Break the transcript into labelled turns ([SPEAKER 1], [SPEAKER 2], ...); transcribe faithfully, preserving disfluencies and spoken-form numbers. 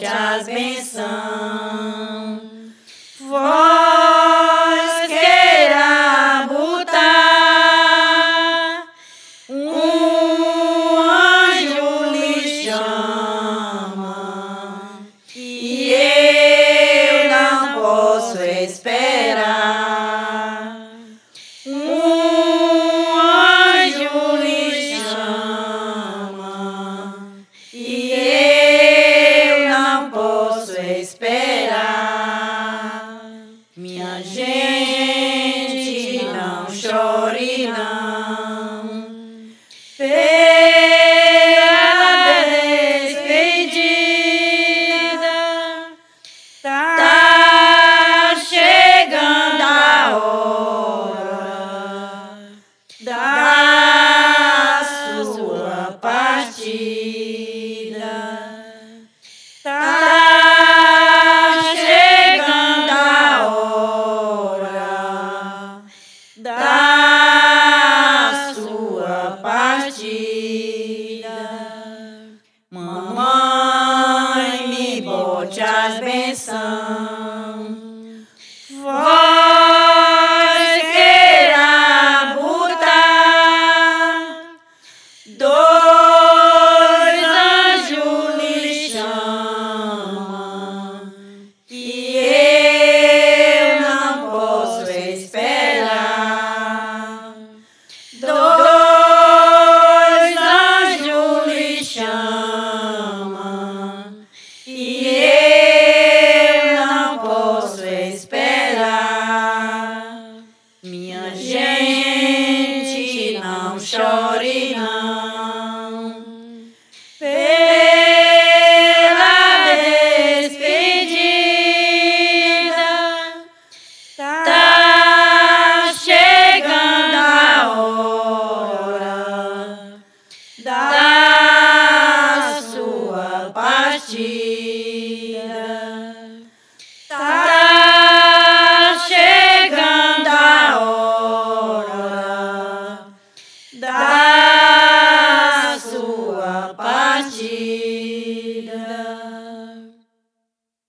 [SPEAKER 1] bote as benção. Vós queira botar, um anjo lhe chama, e eu não posso esperar. Um anjo lhe chama, e eu não posso esperar. Minha gente, não chore não, pela despedida. Tá chegando a hora da sua partida. Tá chegando a hora da sua partida. Mamãe, me bote as benção. Vós queira botar, dois anjos lhe chamam, e eu não posso esperar. Dois anjos lhe chamam, e eu não posso esperar. Minha gente, não chore não, pela despedida. Tá chegando a hora da sua partida.